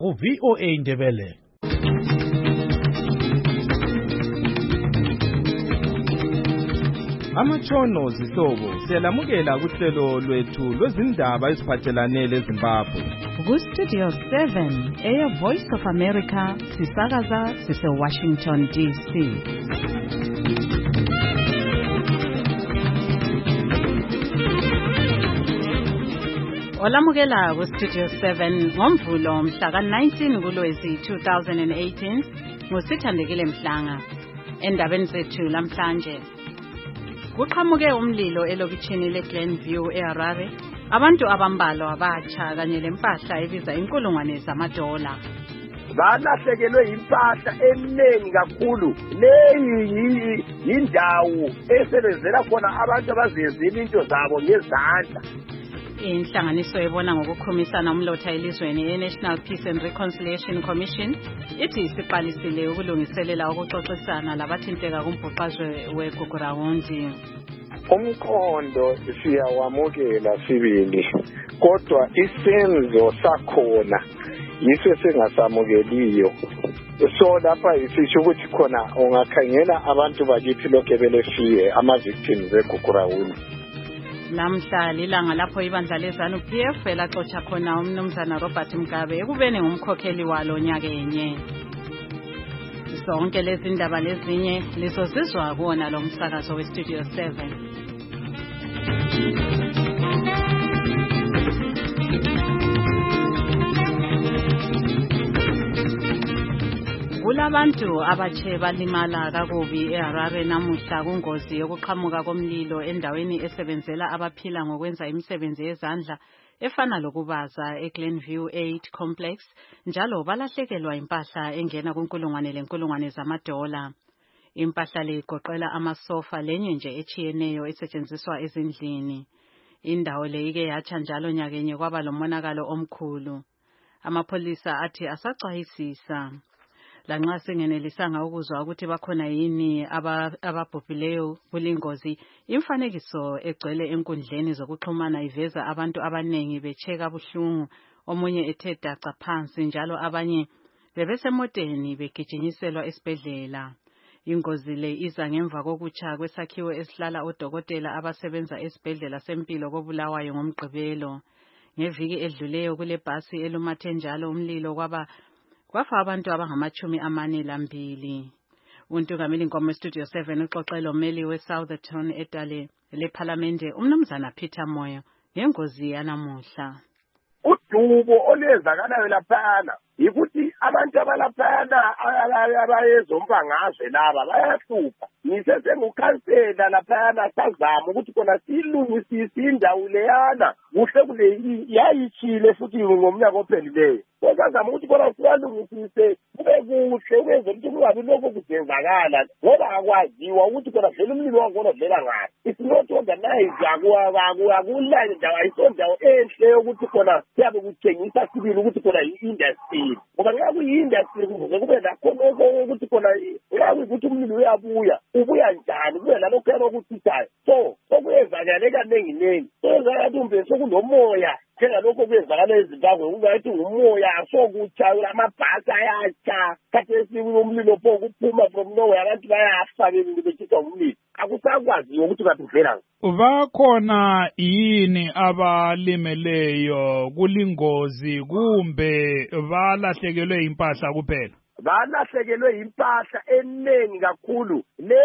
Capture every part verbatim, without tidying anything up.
U-V O A Ndebele. Amatshono zihlobo siyalamukela kuhlelo lwethu lwezindaba eziphathelane leZimbabwe. Ku-Studio seven, Air Voice of America, sisakaza sise-Washington D C. Olamukela ku-Studio seven ngomvulo mhla ka-nineteen kuLwezi two thousand eighteen nguSithandekile Mhlanga. Endabeni zethu lamhlanje, kuqhamuke umlilo elokitshini leGlenview eHarare. Abantu abambalwa abatsha kanye lempahla ebiza inkulungwane zamadola. Balahlekelwe impahla eningi kakhulu. Leyi yindawo esebenzela khona abantu abazenzile into zabo ngezandla. Inhlanganiso ebona ngokukhumisana umlotha elizweni e-National Peace and Reconciliation Commission ithi isiqalisile ukulungiselela ukuxoxisana labathinteka kumbhuqazwe weGugurawundi. Umkhondo siyawamukela sibili, kodwa isenzo sakhona yiso singasamukeliyo. So lapha isisho ukuthi khona ungakhangela abantu bakithi lokho belefiye ama-victims eGugurawundi. Namhla lilanga lapho ibandla leZANU P F elaxotsha khona umnumzana Robert Mugabe ekubeni ngumkhokheli walo nyakenye. Zonke lezi ndaba lezinye lizozizwa kuwona lo msakazo we-Studio seven. Kulabantu abatshe balimala kakubi eHarare namuhla kungozi yokuqhamuka komlilo endaweni esebenzela abaphila ngokwenza imisebenzi yezandla efana lokubaza eGlenview eight Complex, njalo balahlekelwa impahla engena kunkulungwane lenkulungwane zamadola. Impahla le igoqela amasofa lenye nje echiyeneyo esetshenziswa ezindlini. Indawo le ike yatsha njalo nyakenye kwaba lomonakalo omkhulu. Amapholisa athi asacwayisisa. Lanxa singenelisanga ukuzwa ukuthi bakhona yini ababhubhileyo kulingozi, imfanekiso egcwele enkundleni zokuxhumana iveza abantu abanengi betsheka buhlungu, omunye ethe daca phansi njalo abanye bebesemoteni begijinyiselwa esibhedlela. Ingozi le iza ngemva kokutsha kwesakhiwo esihlala odokotela abasebenza esibhedlela sempilo koBulawayo ngoMgqibelo. Ngeviki edluleyo kule bhasi elumathe njalo umlilo kwaba kwafa abantu abangamachumi amane lambili. Untungameli Nkomo Studio seven uxoxelo mmeli weSoutherton edale lePhalamende umnumzana Peter Moyo ngengozi yanamuhla. Udubo olwenzakalayo laphana yikuthi abantu abalaphana abayezombangazwe laba bayahlupha. Ngisesengukhansela laphana sazama ukuthi kona silungisise indawo leyana kuhle kule yayitshile futhi ngomnyaka ophelileyo. Sazama ukuthi kona siyalungisise kube kuhle ukwenza ukuthi kungabi lokho kuzenzakala ngoba akwaziwa ukuthi kona vele umlilo wakhona vela ngaphi. It's not organized akulani ndawo ayisondawo enhle yokuthi kona siyabe kutshengisa sibili ukuthi kona yi-industry. Ngoba nxa kuyi-industry kuze kube lakhonoko ukuthi kona nxa kuyikuthi umlilo uyabuya ubuya njani kube lalokhu yalokuthithayo. So sokuyenzakale kanenginengi soyenzakalati umbe sokulomoya njengalokho kwenzakala eZimbabwe ungathi ngumoya asokutsha amabhasi ayatsha khathi esikulo umlilo pho kuphuma from nowhere abantu bayafa bechithwa umlilo akusakwaziyo ukuthi bathi uvela. Bakhona yini abalimeleyo kulingozi kumbe balahlekelwe impahla kuphela? Balahlekelwe impahla eningi kakhulu.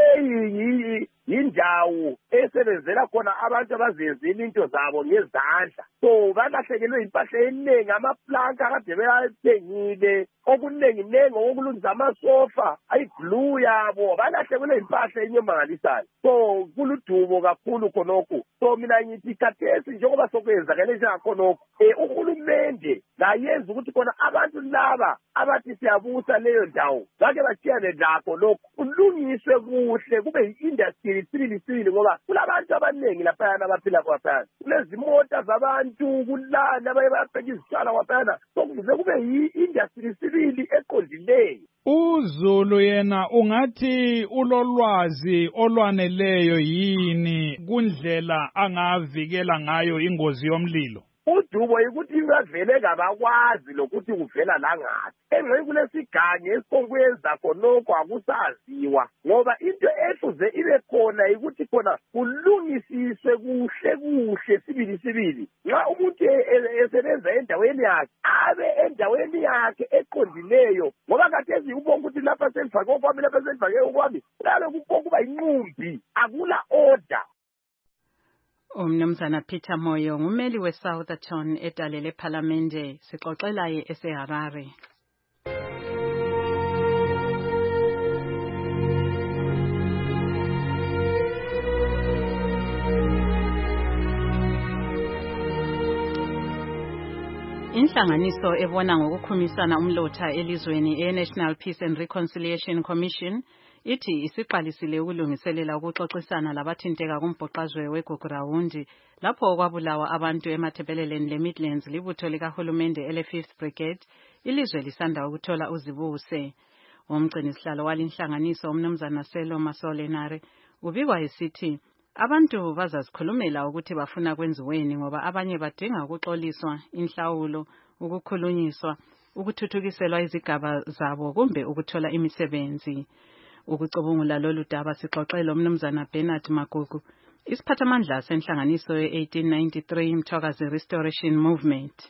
Leyi yindawo esebenzela khona abantu abazenzile into zabo ngezandla. So balahlekelwe impahla eningi, amaplanka kade beyathengile, okuningi nengi okulungisa amasofa, ayiglue yabo, balahlekelwe impahla enyomangalisayo. So kuludubo kakhulu khonokho. So mina ngithi khathesi njengoba sokwenzakale njengakhonokho, eh uhulumende la yenza ukuthi khona abantu laba abathi siyabusa leyo ndawo ngake bathiyane lakho lokho kulungiswe kuhle kube yi-industry sibili sibili ngoba kulabantu abaningi laphayana abaphila kwaphayana, kulezimota zabantu kulana bayababheka izitshalo kwaphayana, sokuze kube yi-industry sibili eqondileyo. uZulu yena ungathi ulolwazi olwaneleyo yini kundlela angavikela ngayo ingozi yomlilo? udubo ukuthi uyavele ngabakwazi lokuthi uvela la ngaphi engxe kulesigange esikonkuyenza khonokho akusaziwa ngoba into efuze ibe khona ukuthi khona kulungisiswe kuhle kuhle sibili sibili nxa umuntu esebenza endaweni yakhe abe endaweni yakhe eqondileyo ngoba kathesi ubonga ukuthi lapha selifake okwami lapha selifake okwami lalo kuba inqumbi akula order. Umnumzana Peter Moyo ngumeli weSoutherton edalele ePhalamende sixoxelaye eseHarare. Inhlanganiso ebona ngokukhumisana umlotha elizweni e-National Peace and Reconciliation Commission ithi isiqalisile ukulungiselela ukuxoxisana labathinteka kumbhoqazwe weGugurawundi lapho okwabulawa abantu eMathebeleleni leMidlands libutho likahulumende ele-fifth Brigade ilizwe lisanda ukuthola uzibuse. Umgcinisihlalo walinhlanganiso umnumzana Selo Masolenare ubikwa esithi abantu bazazikhulumela ukuthi bafuna kwenziweni ngoba abanye badinga ukuxoliswa inhlawulo ukukhulunyiswa ukuthuthukiselwa izigaba zabo kumbe ukuthola imisebenzi. Ukucubungula lolu daba sixoxela umnumzana Bernard Magugu isiphathamandla senhlanganiso ye-eighteen ninety-three Mthokazi Restoration Movement.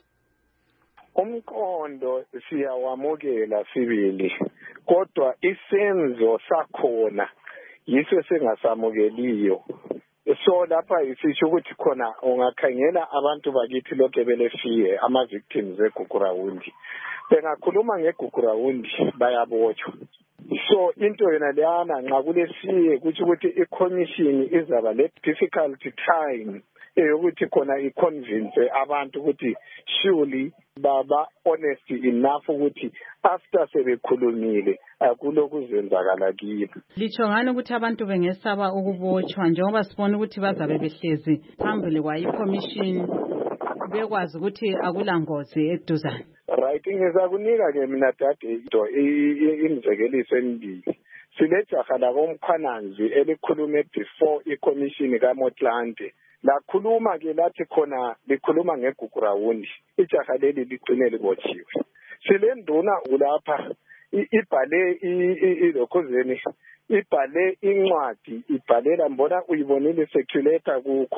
Umqondo siyawamukela sibili kodwa isenzo sakhona yiso sengasamukeliyo. So lapha isisho ukuthi khona ungakhangela abantu bakithi lokho belefiye ama victims eGugurawundi bengakhuluma ngeGugurawundi bayabotshwa. So into yona leyana nxa kulesiye kuthi ukuthi i-commission izaba le difficult time eyokuthi khona i-convince abantu ukuthi surely baba honest enough ukuthi after sebekhulumile akulokuzenzakala kibo. Litsho ngani ukuthi abantu bengesaba ukubotshwa njengoba sibona ukuthi bazabe behlezi phambili kwa i-commission bekwazi ukuthi akulangozi eduzane. Right, ngizakunika ke mina dade into imizekeliso emibili. Silejaha la komkhwananzi elikhulume before i-commission kaMotlanthe. Lakhuluma ke lathi khona likhuluma ngeGugurawundi. Ijaha leli ligcine libotshiwe. Silenduna ulapha ibhale ilokhuzeni ibhale incwadi ibhalela mbona uyibonile circulator ku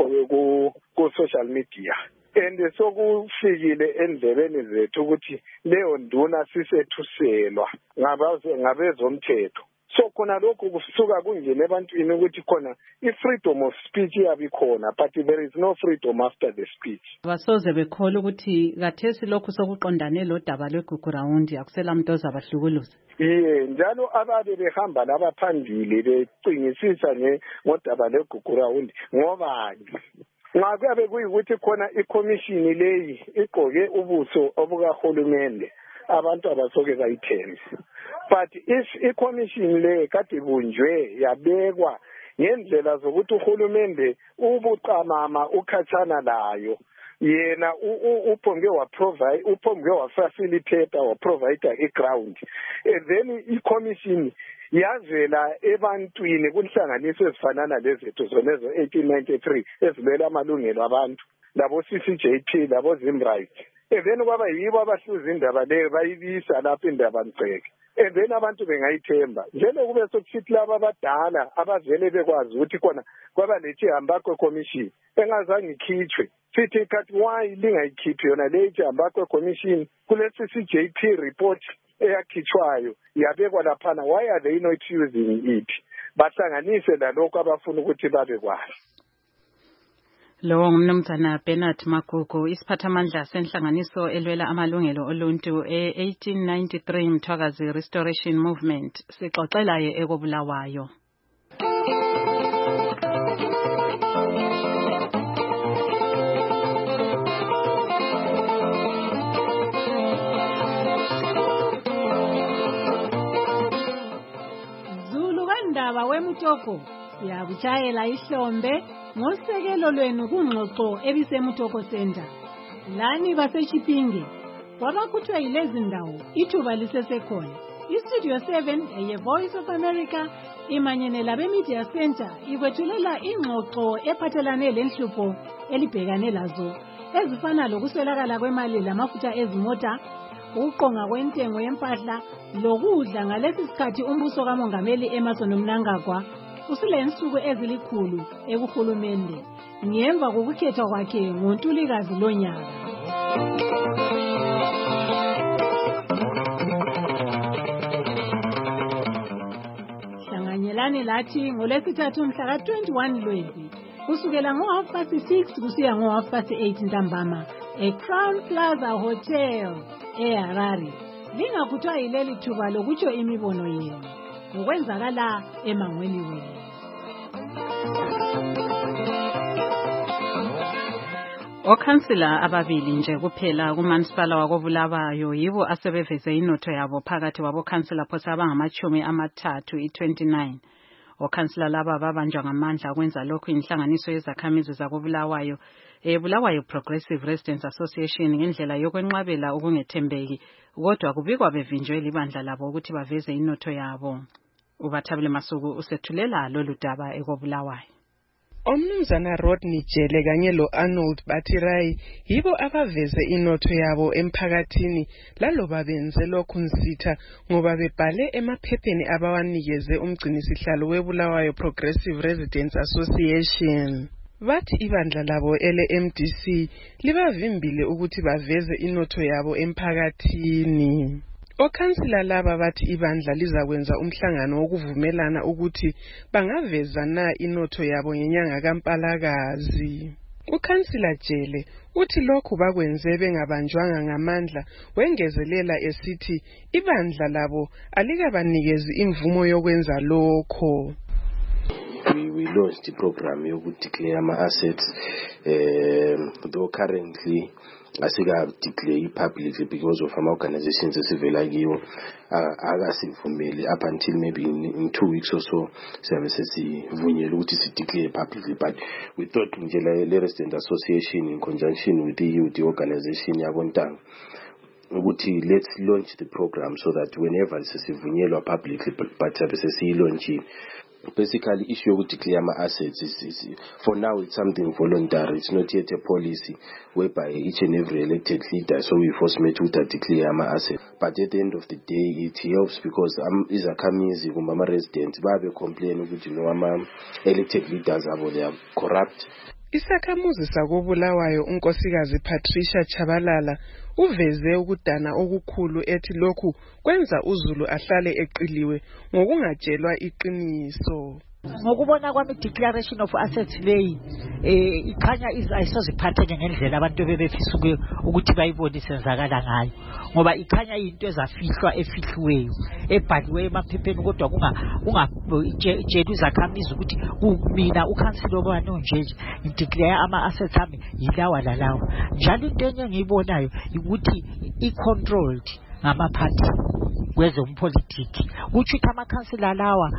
ku social media. And sokufikile endlebeni zethu ukuthi leyo nduna sisethuselwa ngabaze ngabezomthetho. So khona lokho kusuka kungene ebantwini ukuthi khona i-freedom of speech yabikhona but there is no freedom after the speech. Basoze bekhola ukuthi kathesi lokhu sokuqondane lo daba lweGugurawundi akusela muntu ozabahlukuluza. Iye njalo ababe behamba laba phambili becingisisa nge ngodaba lweGugurawundi ngobani nxa kuyabe kuyikuthi khona i-commission leyi igqoke ubuso obukahulumende abantu abasoke bayithembe. But if i-commission le kade bunjwe yabekwa ngendlela zokuthi uhulumende ubuqamama ukhathana layo yena uphonge wa provide uphonge wa facilitator wa provider i-ground and then i-commission yazela ebantwini kunhlanganiso ezifanana lezethu zonezo eighteen ninety-three ezibela amalungelo abantu labo C C J P labo Zimright and then kwaba yibo abahluza indaba leyo bayibisa lapha indaba ngceke and then abantu bengayithemba njalo kube sokuthi laba abadala abavele bekwazi ukuthi khona kwaba lethi hamba kwe-commission engazange ikhithwe sithi kathi why lingayikhiphi yona lethi hamba kwe-commission kule C C J P report eyakhithwayo yabekwa laphana why are they not using it bahlanganise lalokho abafuna ukuthi babe kwazi. Lo ngumnumzana Bernard Magugu isiphathamandla senhlanganiso elwela amalungelo oluntu e-eighteen ninety-three Mthokazi Restoration Movement sixoxelaye ekobulawayo. Zulu wendaba weMutoko siyakuchayela ihlombe ngosekelo lwenu kungxoxo ebiseMutoko Center. Lani basechipinge kwabakhuthwa yilezi ndawo ithuba lisesekhona. iStudio seven eye Voice of America imanyene labe Media Center ikwethulela ingxoxo ephathelane lenhlupho elibhekane lazo ezifana lokuswelakala kwemali lamafutha ezimota, ukuqonga kwentengo yempahla lokudla. Ngalesi sikhathi umbuso kaMongameli Emmerson Mnangagwa usulensuku ezilikhulu ekuhulumende ngemva kokukhethwa kwakhe ngoNtulikazi lonyaka. Hlanganyelani lathi ngolwesithathu mhla ka twenty-one Lwezi kusukela ngo half past six kusiya ngo half past eight ntambama eCrown Plaza Hotel eHarare. Lingakuthwa yileli thuba lokutsho imibono yenu ngokwenzakala emangweni wenu. Okhansila ababili nje kuphela kumansipala wakobulawayo yibo asebeveze inotho yabo phakathi kwabokhansila phosa abangamachumi amathathu i-twenty-nine. Okhansila laba babanjwa ngamandla kwenza lokhu inhlanganiso yezakhamizi zakobulawayo eBulawayo Progressive Residents Association ngendlela yokwenqabela ukungethembeki, kodwa kubikwa bevinjwe libandla labo ukuthi baveze inotho yabo. Ubathabile Masuku usethulela lolu daba ekobulawayo. Omnumzana Rodney Jele kanye lo Arnold Batirai yibo abaveze inotho yabo emphakathini laloba benze lokhu nsitha ngoba bebhale emaphepheni abawanikeze umgcinisihlalo weBulawayo Progressive Residents Association. Bathi ibandla labo ele M D C libavimbile ukuthi baveze inotho yabo emphakathini. Okhansila laba bathi ibandla lizakwenza umhlangano wokuvumelana ukuthi bangaveza na inotho yabo ngenyanga kaMpalakazi. Ukhansila Jele uthi lokhu bakwenze bengabanjwanga ngamandla, wengezelela esithi ibandla labo alikabanikezi imvumo yokwenza lokho. We, we launched the program to declare our assets, uh, though currently I think I have declared publicly because of our organizations as well like you, uh, formally up until maybe in, in two weeks or so, services to declare publicly. But we thought the Resident Association in conjunction with the, the organization Yagontang, let's launch the program so that whenever it's a publicly, but services launching. Basically, issue of declare my assets is, is for now it's something voluntary. It's not yet a policy whereby each and every elected leader so we force me to declare my assets. But at the end of the day, it helps because I'm is a kamizi kumama residents. Babe complain ukuthi no ama elected leaders abo they are corrupt. Isakhamuzi sakobulawayo unkosikazi Patricia Chabalala uveze ukudana okukhulu ethi lokhu kwenza uZulu ahlale eqiliwe ngokungatshelwa iqiniso. Ngokubona kwami declaration of assets lay eh ikhanya ayisoziphatheke ngendlela abantu bebefisa ukuthi bayibone senzakala ngayo ngoba ikhanya into ezafihlwa efihliweyo ebhaliwe emaphepheni kodwa kunga kungatshela izakhamizi ukuthi kumina ukhansilo bani nje ngideclare ama assets ami yilawa lalawa. Njalo into enye engiyibonayo ukuthi i controlled ngamaphathi kwezompolitiki kuthi amakhansila lawa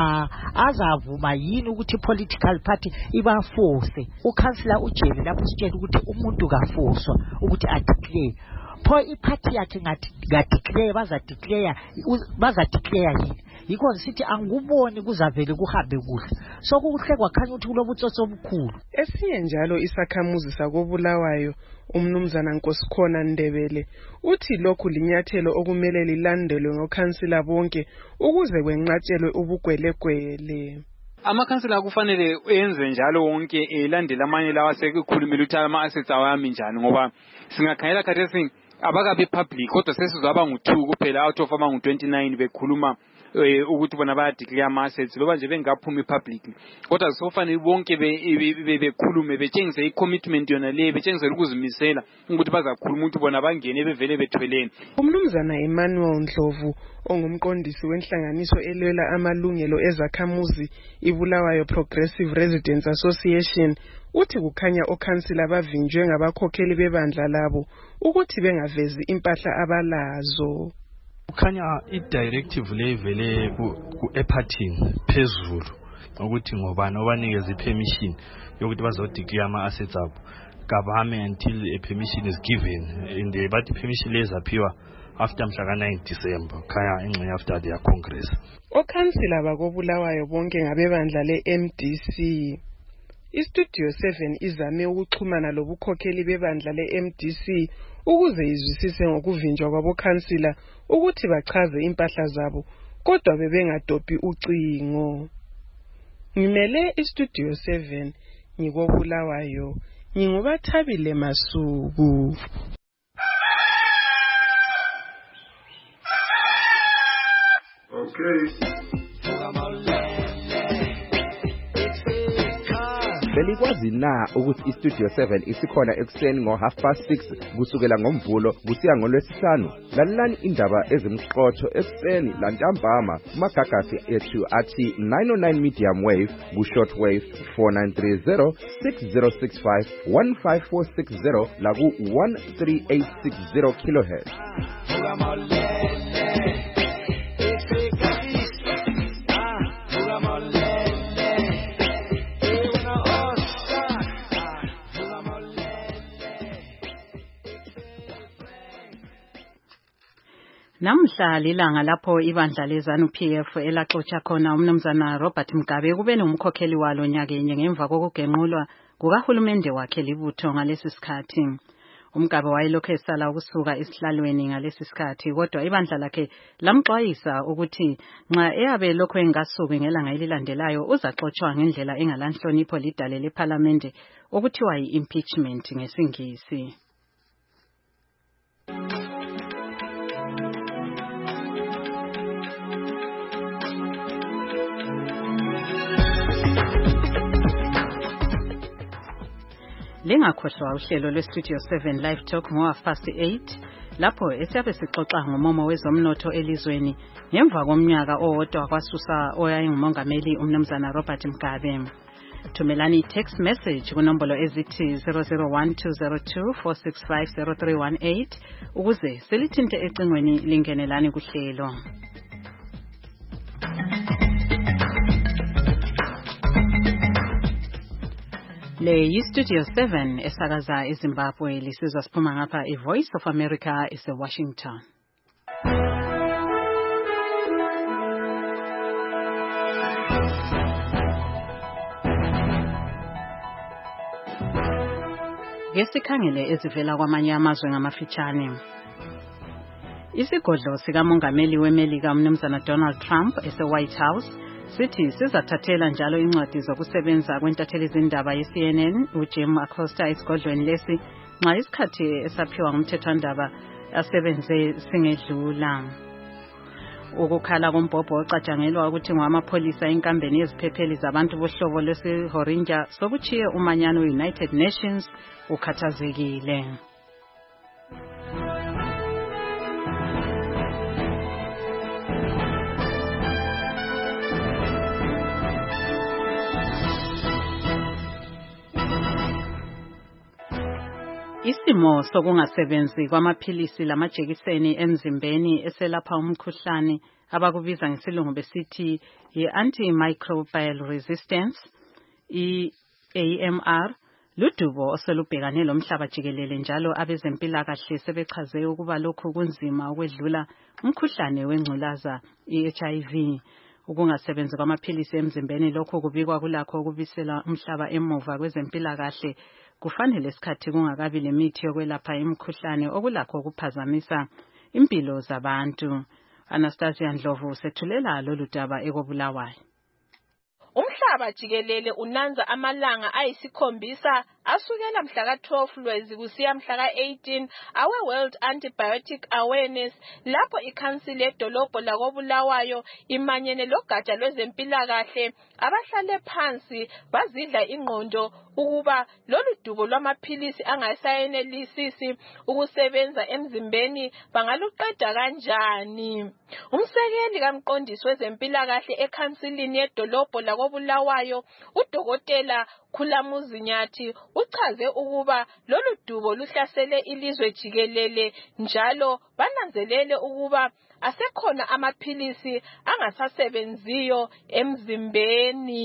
azavuma yini ukuthi political party ibaforce. Ukhansila uJele lapho sitshela ukuthi umuntu kafoswa ukuthi adeclare pho iparty yakhe ngathi ngadeclare baza declare baza declare yini yikho sithi anguboni kuzavele kuhambe kuhle so kuhle kwakhanya ukuthi kulobutsotsi obukhulu. Esinye njalo isakhamuzi sakobulawayo umnumzana Nkosikhona Ndebele uthi lokhu linyathelo okumele lilandelwe ngokhansila bonke ukuze kwenqatshelwe ubugwelegwele. Amakhansila kufanele enze njalo wonke elandela amanye lawa sekukhulumela ukuthi ama assets awami njani ngoba singakhayela khathesi abakabe public kodwa sesizaba ngu-two kuphela out of ama ngu-twenty-nine bekhuluma ukuthi bona baya declare ama assets loba nje bengaphumi publicly kodwa sofanele bonke bekhulume betshengise i-commitment yona le betshengise ukuzimisela ukuthi bazakhuluma ukuthi bona bangene bevele bethweleni. Umnumzana Emmanuel Ndlovu ongumqondisi wenhlanganiso elwela amalungelo ezakhamuzi iBulawayo Progressive Residents Association uthi kukhanya okhansila bavinjwe ngabakhokheli bebandla labo ukuthi bengavezi impahla abalazo. Kukhanya i-directive levele ku-epathini phezulu ukuthi ngobani obanikeza i-permission yokuthi bazodeclare ama-assets abo kabame until a permission is given in the but permission lezaphiwa after mhla ka nine December khaya engxenye after their congress. Okhansila bakobulawayo bonke ngabebandla le-M D C. iStudio seven izame ukuxhumana lobukhokheli bebandla le-M D C ukuze izwisise ngokuvinjwa kwabokhansila ukuthi bachaze impahla zabo, kodwa bebengadophi ucingo. Ngimele iStudio seven ngikobulawayo, ngingubathabile Masuku. Okay. Belikwazi na ukuthi iStudio seven isikhona ekuseni ngo half past six kusukela ngoMvulo kusiya ngoLwesihlanu? Lalelani indaba ezimqotho ekuseni lantambama kumagagasi ethu athi nine oh nine medium wave ku short wave four nine three zero six zero six five one five four six zero la ku one three eight six zero kilohertz. Namhla lilanga lapho ibandla leZANU P F elaxotsha khona umnumzana Robert Mugabe kube nomkhokheli walo nyakenye ngemva kokugenqulwa kukahulumende wakhe libutho ngalesi sikhathi. Umgabe wayelokhu esala ukusuka esihlalweni ngalesi sikhathi, kodwa ibandla lakhe lamxwayisa ukuthi nxa eyabe lokho engasuki ngelanga elilandelayo uzaxotshwa ngendlela engalanhlonipho lidale leParliament okuthiwa yi-impeachment ngesingisi. Lingakhohlwa uhlelo lweStudio seven Live Talk ngo half past eight lapho esiyabe sixoxa ngomomo wezomnotho elizweni ngemva komnyaka owodwa kwasusa oyayengumongameli umnumzana Robert Mugabe. Thumelani text message kunombolo ezithi zero zero one two zero two four six five zero three one eight ukuze selithinte ecingweni lingenelani kuhlelo. Le yiStudio seven esakaza eZimbabwe lisizwa siphuma ngapha iVoice of America eseWashington. Ngesikhangele ezivela kwamanye amazwe ngamafitshane. Isigodlo sikamongameli weMelika umnumzana Donald Trump eseWhite House sithi sizathathela njalo incwadi zokusebenza kwentatheli izindaba ye-C N N uJim Acosta esigodlweni lesi nxa isikhathi esaphiwa ngumthethwandaba asebenze singedlula. Ukukhala kombhobho ocatshangelwa ukuthi ngwamapholisa enkambeni yeziphepheli zabantu bohlobo lwesiHorinja sokuchiye umanyano United Nations ukhathazekile. Isimo sokungasebenzi kwamaphilisi lamajekiseni emzimbeni eselapha umkhuhlane abakubiza ngesilungu besithi yi-antimicrobial resistance i-A M R ludubo oselubhekane lomhlaba jikelele, njalo abezempilakahle sebechaze ukuba lokhu kunzima ukwedlula umkhuhlane wengculaza i-H I V. Ukungasebenzi kwamaphilisi emzimbeni lokhu kubikwa kulakho ukubisela umhlaba emuva kwezempilakahle kufanele isikhathi kungakabi lemithi yokwelapha imikhuhlane okulakho ukuphazamisa impilo zabantu. Anastasia Ndlovu sethulela lolu daba ekobulawayo. Umhlaba jikelele unanza amalanga ayisikhombisa asukela mhla ka twelve Lwezi kusiya mhla ka eighteen awe World Antibiotic Awareness, lapho ikhansili edolobho lakobulawayo imanyene logatsha lwezempilakahle abahlale phansi bazidla ingqondo ukuba lolu dubo lwamaphilisi angasayenelisisi ukusebenza emzimbeni bangaluqeda kanjani. Umsekeli kamqondisi wezempilakahle ekhansilini yedolobho lakobulawayo uDokotela Khulamuzi Nyathi uchaze ukuba lolu dubo luhlasele ilizwe jikelele, njalo bananzelele ukuba asekhona amaphilisi angasasebenziyo emzimbeni.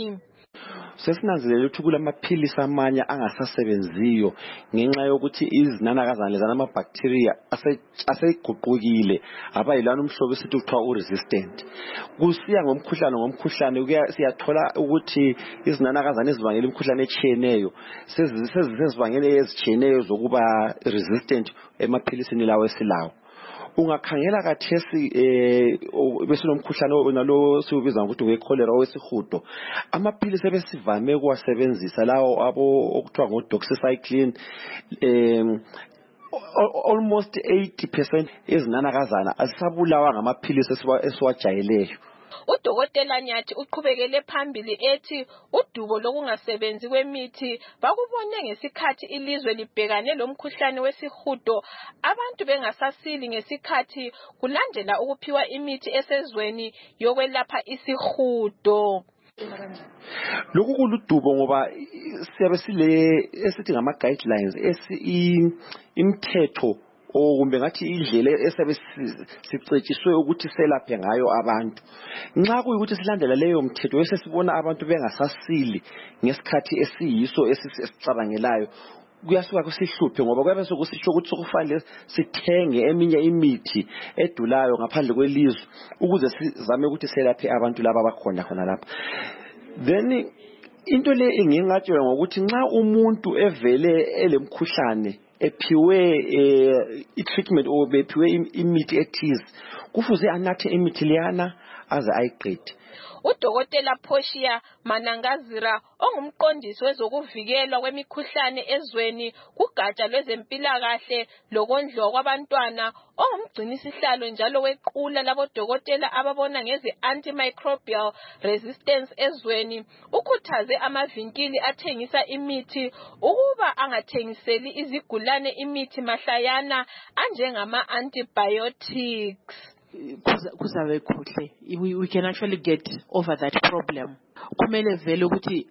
Sesinanzelela ukuthi kulamaphilisi amanye angasasebenziyo ngenxa yokuthi izinanakazana lezana amabacteria aseguqukile abayilana umhlobo esithi kuthiwa u-resistant. Kusiya ngomkhuhlane ngomkhuhlane siyathola ukuthi izinanakazana ezibangela imikhuhlane etshiyeneyo sezibangele ezitshiyeneyo zokuba resistant emaphilisini lawo esilawo. Ungakhangela kathesi eh besinomkhuhlane nalo siubiza ukuthi wecholera owesihudo, amaphilisi ebesivame ukuwasebenzisa lawo abo okuthiwa ngodoxycycline em almost eighty percent ezinanakazana asisabulawa ngamaphilisi esiwajayeleyo. Udokotela Nyathi uqhubekele phambili ethi udubo lokungasebenzi kwemithi bakubone ngesikhathi ilizwe libhekane lomkhuhlane wesihudo, abantu bengasasili ngesikhathi kulandela ukuphiwa imithi esezweni yokwelapha isihudo. Lokhu kuludubo ngoba siyabe sile esithi ngama guidelines esi imithetho o kumbe ngathi indlela esabe sicetshiswe ukuthi selaphe ngayo abantu. Nxa kuyikuthi silandela leyo mthetho bese sibona abantu bengasasili ngesikhathi esiyiso esicabangelayo, kuyasuka kusihluphe ngoba kwabe sokusisho ukuthi sokufanele sithenge eminye imithi edulayo ngaphandle kwelizwe ukuze sizame ukuthi selaphe abantu laba abakhona khona lapha. Then into le ingingatsho ngokuthi nxa umuntu evele elemkhuhlane ephiwe i-treatment or bephiwe imithi ethize kufuze anathe imithi leyana aze ayiqede. Udokotela Portia Manangazira ongumqondisi wezokuvikelwa kwemikhuhlane ezweni kugatsha lwezempilakahle lokondliwa kwabantwana ongumgcinisihlalo njalo wequla labodokotela ababona ngeze antimicrobial resistance ezweni ukhuthaze amavinkili athengisa imithi ukuba angathengiseli izigulane imithi mahlayana anjengama antibiotics. Kuzabe kuhle, we, we can actually get over that problem. Kumele vele ukuthi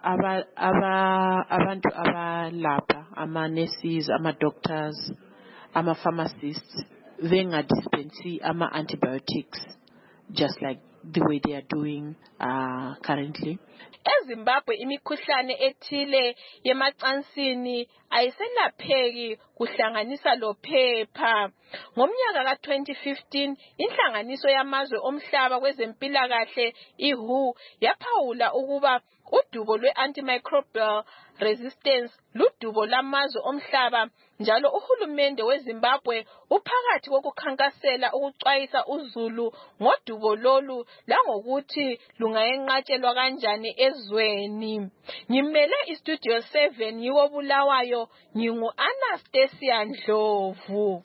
abantu abalapha ama nurses, ama doctors, ama pharmacists bengadispensi ama antibiotics just like the way they are doing uh, currently. EZimbabwe imikhuhlane ethile yemacansini ayiselapheki kuhlanganisa lophepha. Ngomnyaka ka twenty fifteen inhlanganiso yamazwe omhlaba kwezempilakahle I W H O yaphawula ukuba udubo lwe-antimicrobial resistance ludubo lamazwe omhlaba njalo uhulumende weZimbabwe uphakathi kokukhankasela ukuxwayisa uzulu ngodubo lolu langokuthi lungayenqatshelwa kanjani ezweni. Ngimele iStudio seven yiwo Bulawayo, ngingu Anastasia Ndlovu.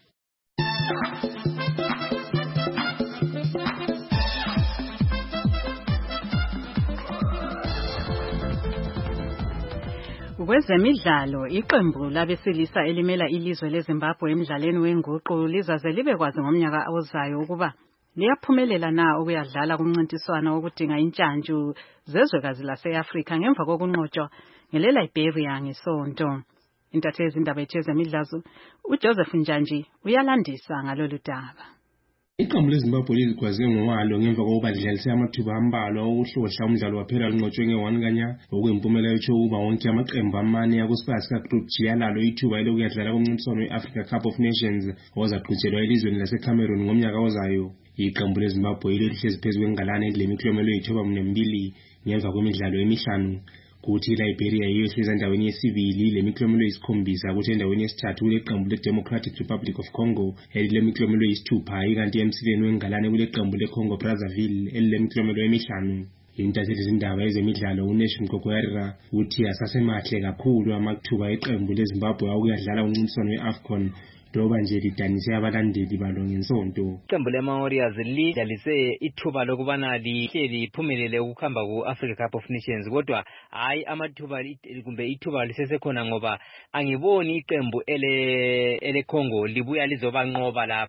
Kwezemidlalo iqembu labesilisa elimela ilizwe leZimbabwe emidlalweni wenguqu lizaze libe kwazi ngomnyaka ozayo ukuba liyaphumelela na ukuyadlala kumncintiswano wokudinga intshantshu zezwekazi lase-Afrika ngemva kokunqotshwa ngeleLiberia ngesonto. Intatheli izindaba ezemidlalo uJoseph Njanji uyalandisa ngalolu daba. Iqembu leZimbabwe ligwaze ngowalo ngemva kokuba lidlalise amathuba ambalwa okuhlohla umdlalo waphela lunqotshwe nge-one kanya okwempumela etsho ukuba wonke amaqembu amane akusiphakathi ka-Group G yalalo ithuba elokuyadlala kumncintiswano we-Africa Cup of Nations ozaqhutshelwa elizweni laseCameroon ngomnyaka ozayo. Iqembu leZimbabwe lihlezi phezu kwengalane elemiklomelo eyithoba mbili ngemva kwemidlalo emihlanu. Kuthi iLiberia iyehleza endaweni yesibili lemiklomelo eyisikhombisa kuthi endaweni yesithathu kuleqembu leDemocratic Republic of Congo elilemiklomelo eyisithupha ikanti emsileni wengalane kuleqembu leCongo Brazzaville elilemiklomelo emihlanu. Intatheli izindaba ezemidlalo uNesh Mgogoyarira uthi asasemahle kakhulu amathuba eqembu leZimbabwe ukuyadlala umncintiswano we-AFCON loba nje lidanise abalandeli balo ngensonto. Iqembu lema-Warriors lidlalise ithuba lokubana lihle liphumelele ukuhamba ku-Africa Cup of Nations kodwa hayi amathuba kumbe ithuba lisesekhona ngoba angiboni iqembu ele ele Congo libuya lizobanqoba lapha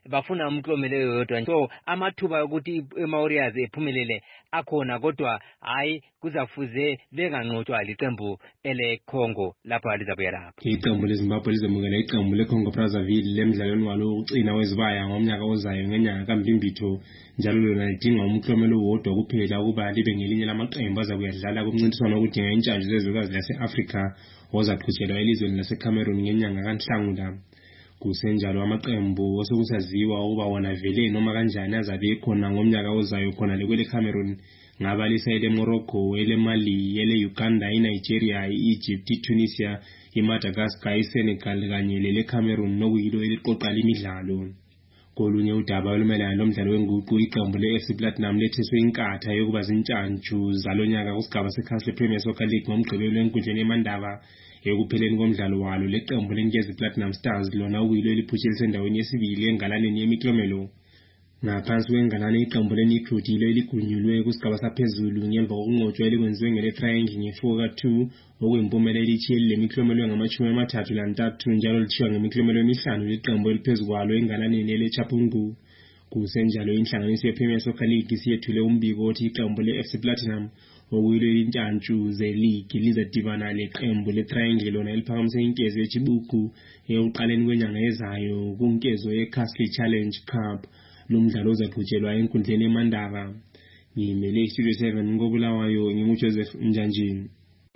bafuna umklomelo yodwa so amathuba ukuthi eMauritius ephumelele akhona kodwa hayi kuzafuze benganqotshwa liqembu ele Congo lapha lizabuya lapha. Iqembu leZimbabwe lizamukela iqembu leCongo Brazzaville lemidlalweni walo ukugcina wezibaya ngomnyaka ozayo ngenyanga kaMbimbitho njalo lona lidinga umklomelo wodwa kuphela ukuba libe ngelinye lamaqembu azakuyadlala kumncintiswano wokudinga intshanje zezwekazi lase-Afrika ozaqhutshelwa elizweni laseCameroon ngenyanga kaNhlangula. Kusenjalo amaqembu osokusaziwa ukuba wona vele noma kanjani azabe ekhona ngomnyaka ozayo khona lekwele Cameroon ngabalisa ele Morocco, ele Mali, ele Uganda, iNigeria, iEgypt, iTunisia, iMadagascar, iSenegal kanye lele Cameroon nokuyilo eliqoqa imidlalo. Kolunye udaba olumelana lomdlalo wenguqu iqembu le-F C Platinum lethiswe inkatha yokuba zintshantshu zalonyaka kusigaba seCastle Premier Soccer League ngomgqibelo enkundleni eMandaba ekupheleni komdlalo walo leqembu leNkezi Platinum Stars lona okuyilo eliphutshela endaweni yesibili engalaneni yemiklomelo. Ngaphansi kwengalane iqembu leNigrut yilo eligunyulwe kusigaba saphezulu ngemva kokunqotshwa elikwenziwe ngele Triangle nge-four ka two okuyimpumelelo elithiyeli lemiklomelo ngamashumi amathathu lantathu njalo lithiwa ngemiklomelo emihlanu liqembu eliphezulu kwalo engalaneni eleChapungu. Kusenjalo inhlanganiso yePremier Soccer League siyethule umbiko othi iqembu le-F C Platinum okuyilo intshantshu ze-league lizadibana leqembu le-Triangle lona eliphakamise inkezo yeChibuku ekuqaleni kwenyanga ezayo kunkezo ye-Castle Challenge Cup. Lumdlalo uzaqhutshelwa enkundleni eMandaba. Ngimele iStudio seven ngobulawayo nginguJoseph Njanjini.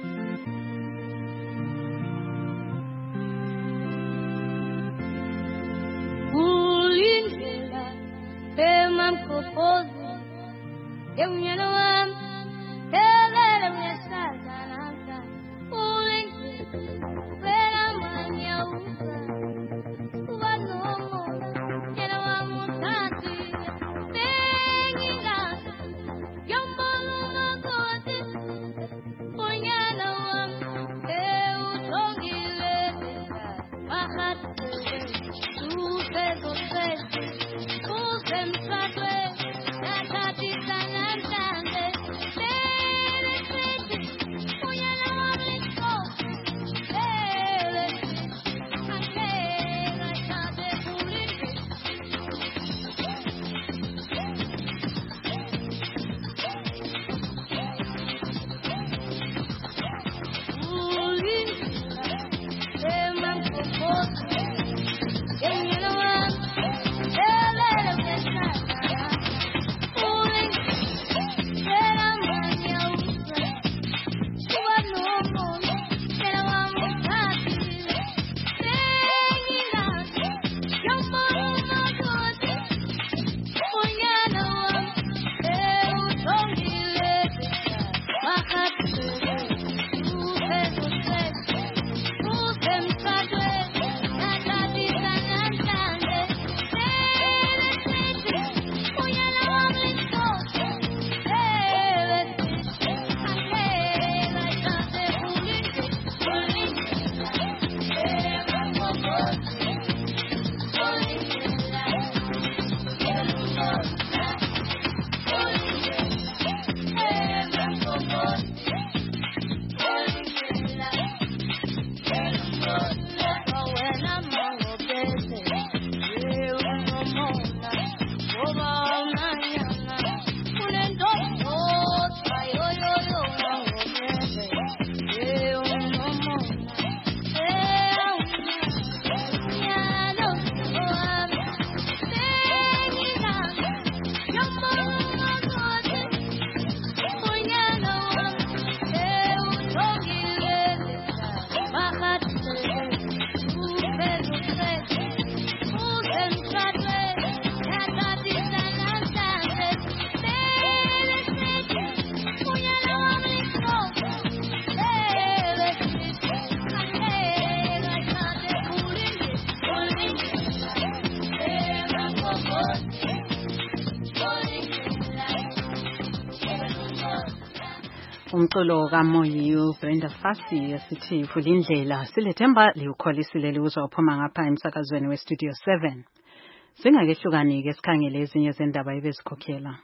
Ulindlela emamkopozi emnyana wami elele mnyasaza namhla ulindlela phela manyawuza ubanomo yena wami uthathi bengingazi yombona nokoti unyana wami ewuthongile bahathi usezo sezo usemsadwe yakhathi sanamhlanje umculo kaMoyi uBrenda Fassie esithi Vulindlela silethemba liukholisile liuzwa uphuma ngapha emsakazweni weStudio seven. Singakehlukani ke sikhangele ezinye zendaba ebezikhokhela.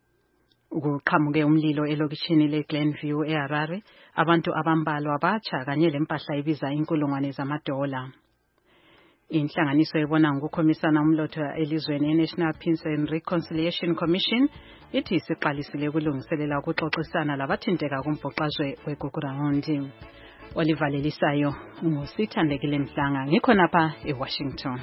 Ukuqhamuke umlilo elokishini leGlenview eHarare, abantu abambalwa abatsha kanye lempahla ibiza inkulungwane zamadola. Inhlanganiso ebona ngokukhomisana umlotha elizweni iNational Peace and Reconciliation Commission ithi isiqalisile ukulungiselela ukuxoxisana labathinteka kumbhoxazwe weGugurawundi. Olivalelisayo ngusithandekile Mhlanga ngikhonapha eWashington.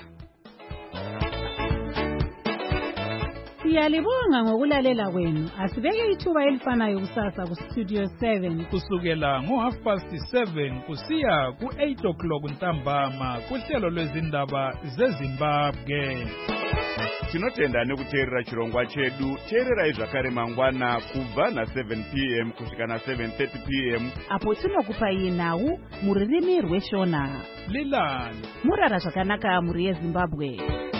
Siyalibonga ngokulalela kwenu. Asibeke ithuba elifanayo kusasa ku Studio seven kusukela ngo half past seven kusiya ku eight o'clock ntambama kuhlelo lwezindaba zeZimbabwe. Tinotenda nekuteerera chirongwa chedu. Teerera zvakare mangwana kubva na seven p m kusvika na seven thirty p m apo tinokupai nhau muririmi rweshona. Lilani murara zvakanaka muri yeZimbabwe.